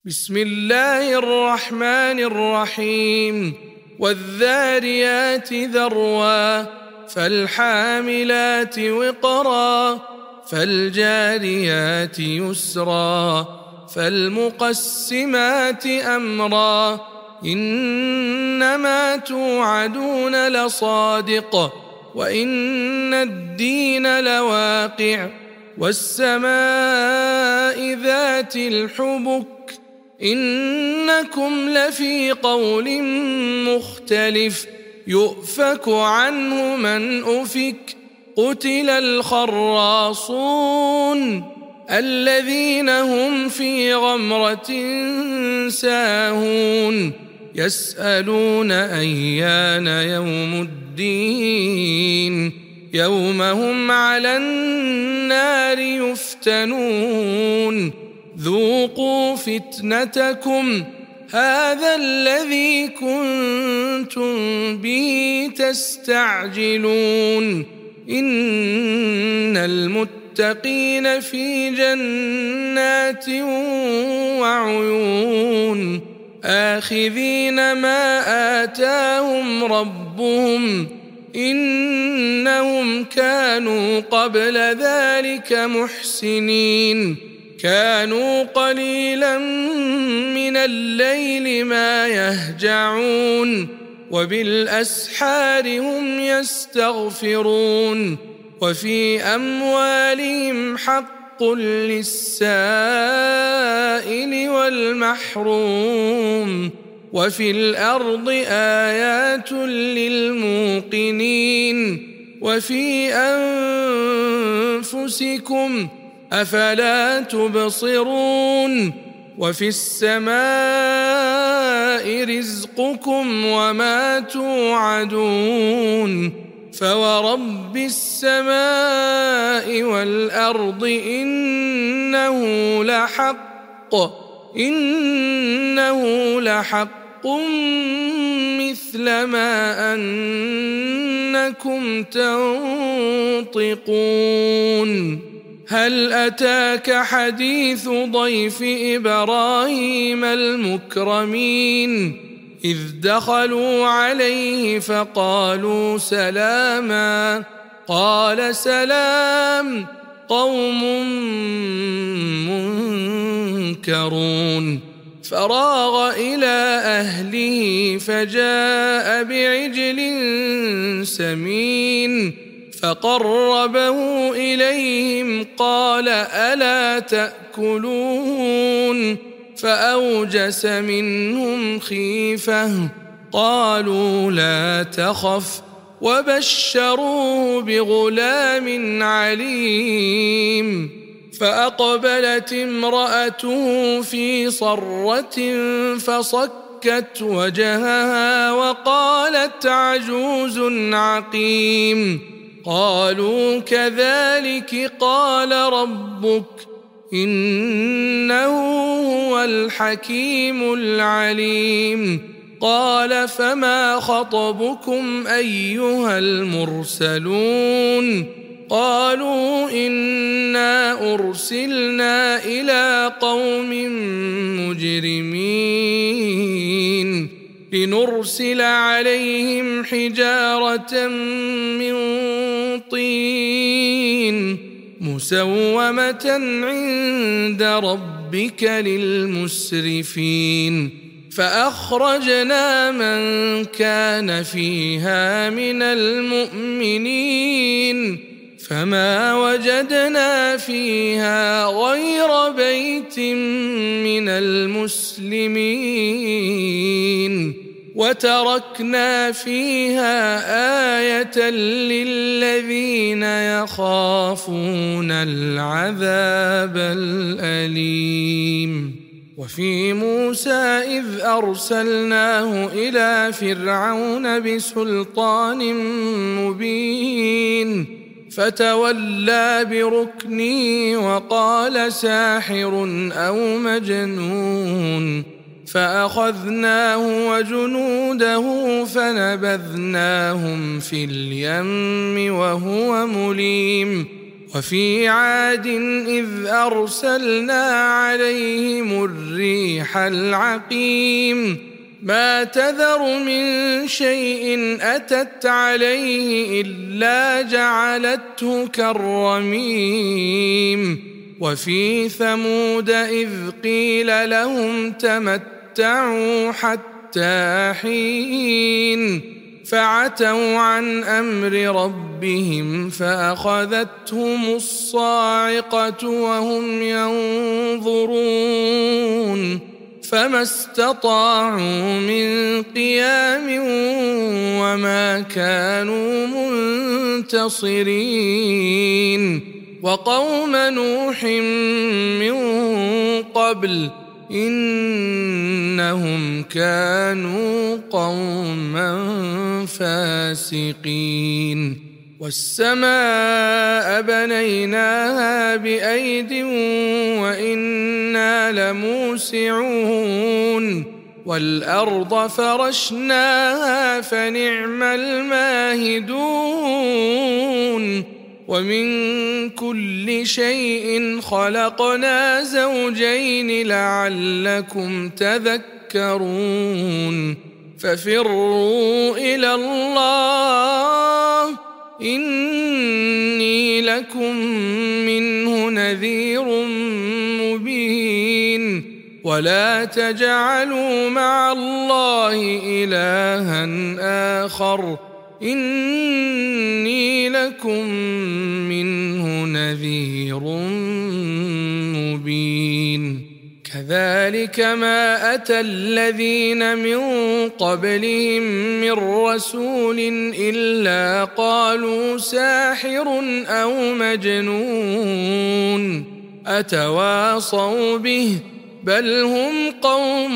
بسم الله الرحمن الرحيم والذاريات ذروا فالحاملات وقرا فالجاريات يسرا فالمقسمات أمرا إنما توعدون لصادق وإن الدين لواقع والسماء ذات الحبك إنكم لفي قول مختلف يؤفك عنه من أفك قتل الخراصون الذين هم في غمرة ساهون يسألون أيان يوم الدين يوم هم على النار يفتنون ذوقوا فتنتكم هذا الذي كنتم به تستعجلون إن المتقين في جنات وعيون آخذين ما آتاهم ربهم إنهم كانوا قبل ذلك محسنين كانوا قليلا من الليل ما يهجعون وبالأسحار هم يستغفرون وفي أموالهم حق للسائل والمحروم وفي الأرض آيات للموقنين وفي أنفسكم أفلا تبصرون وفي السماء رزقكم وما توعدون فورب السماء والأرض إنه لحق مثل ما أنكم تنطقون هل أتاك حديث ضيف إبراهيم المكرمين إذ دخلوا عليه فقالوا سلاما قال سلام قوم منكرون فراغ إلى أهله فجاء بعجل سمين فقربه إليهم قال ألا تأكلون فأوجس منهم خيفة قالوا لا تخف وبشروه بغلام عليم فأقبلت امرأته في صرة فصكت وجهها وقالت عجوز عقيم قالوا كذلك قال ربك إنه هو الحكيم العليم قال فما خطبكم أيها المرسلون قالوا إنا أرسلنا إلى قوم مجرمين لنرسل عليهم حجارة من طين مسومة عند ربك للمسرفين فأخرجنا من كان فيها من المؤمنين فما وجدنا فيها غير بيت من المسلمين وتركنا فيها آية للذين يخافون العذاب الأليم وفي موسى إذ أرسلناه إلى فرعون بسلطان مبين فتولى بركنه وقال ساحر أو مجنون فأخذناه وجنوده فنبذناهم في اليم وهو مليم وفي عاد إذ أرسلنا عليهم الريح العقيم ما تذر من شيء أتت عليه إلا جعلته كالرميم وفي ثمود إذ قيل لهم تمتعوا حتى حين فعتوا عن أمر ربهم فأخذتهم الصاعقة وهم ينظرون فما استطاعوا من قيام وما كانوا منتصرين وقوم نوح من قبل إنهم كانوا قوما فاسقين والسماء بنيناها بأيد وإنا لموسعون والأرض فرشناها فنعم الماهدون ومن كل شيء خلقنا زوجين لعلكم تذكرون ففروا إلى الله إني لكم منه نذير مبين ولا تجعلوا مع الله إلها آخر إني لكم منه نذير مبين كذلك ما أتى الذين من قبلهم من رسول إلا قالوا ساحر أو مجنون أتواصوا به بل هم قوم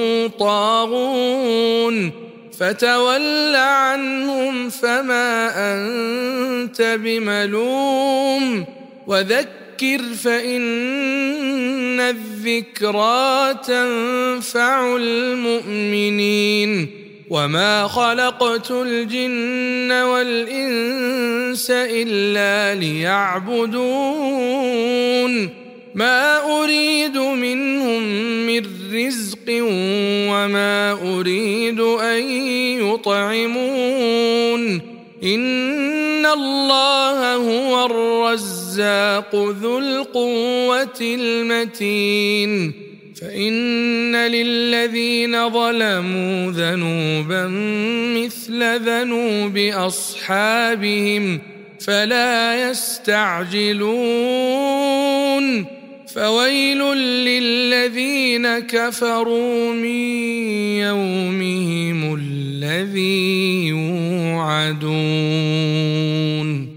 طاغون فتول عنهم فما أنت بملوم وذكر فإن الذكرى تنفع المؤمنين وما خلقت الجن والإنس إلا ليعبدون ما أريد منهم من رزق وما أريد أن يطعمون إن الله هو الرزاق ذو القوة المتين فإن للذين ظلموا ذنوبا مثل ذنوب أصحابهم فلا يستعجلون فويل للذين كفروا من يومهم الذي يوعدون